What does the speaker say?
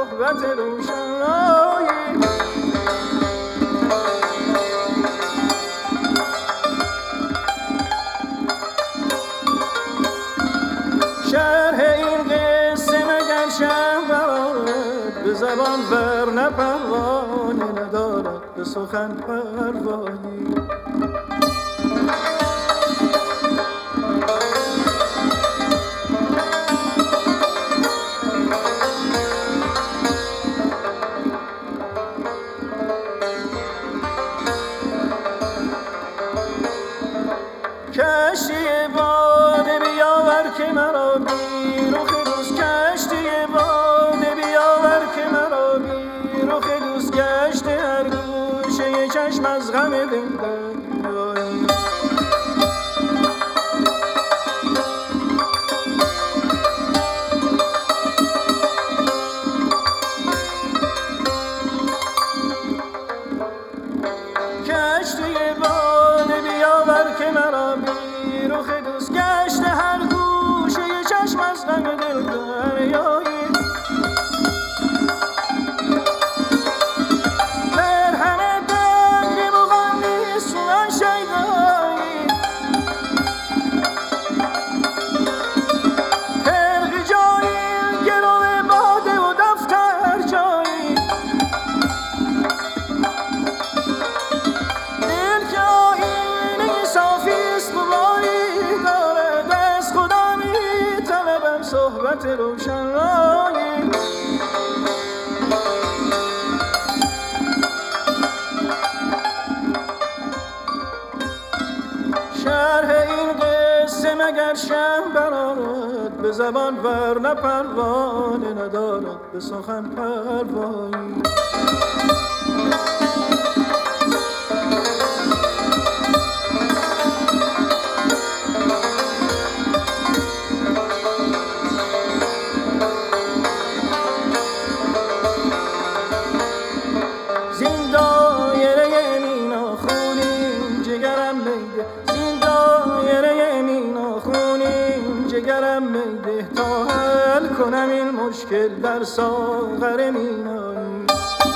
صحبت روشنایی. شرح این قصه مگر شود به زبان ور نه پروانه ندارد به سخن پروایی. کشتی باده بیاور که مرا بی رخ دوست، کشتی باده بیاور که مرا بی رخ دوست گشته هر گوشه چشم از غم دلداری. کشتی باده بیاور که مرا بی رخ دوست گشته هر گوشه چشم از غم دل دریایی. در همه دنگ مغنیست من شیدایی، خرق جایی گرو باده و دفتر جایی. صحبت روشنایی. شرح این قصه مگر شه برآرد به زبان ور نه پروانه ندارد به سخن پروایی. جگرم میده تا حل کنم این مشکل در ساغر مینایی.